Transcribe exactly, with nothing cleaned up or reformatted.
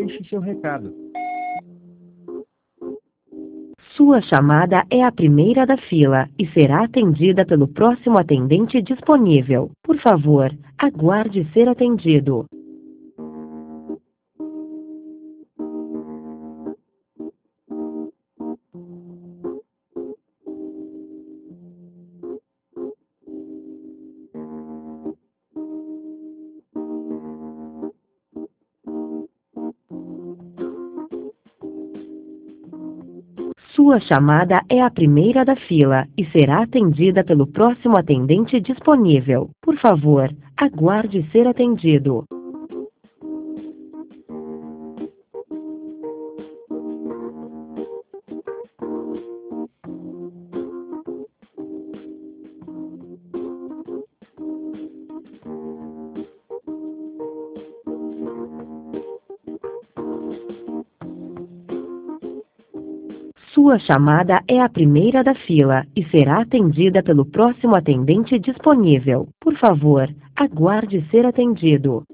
Deixe seu recado. Sua chamada é a primeira da fila e será atendida pelo próximo atendente disponível. Por favor, aguarde ser atendido. Sua chamada é a primeira da fila e será atendida pelo próximo atendente disponível. Por favor, aguarde ser atendido. Sua chamada é a primeira da fila e será atendida pelo próximo atendente disponível. Por favor, aguarde ser atendido.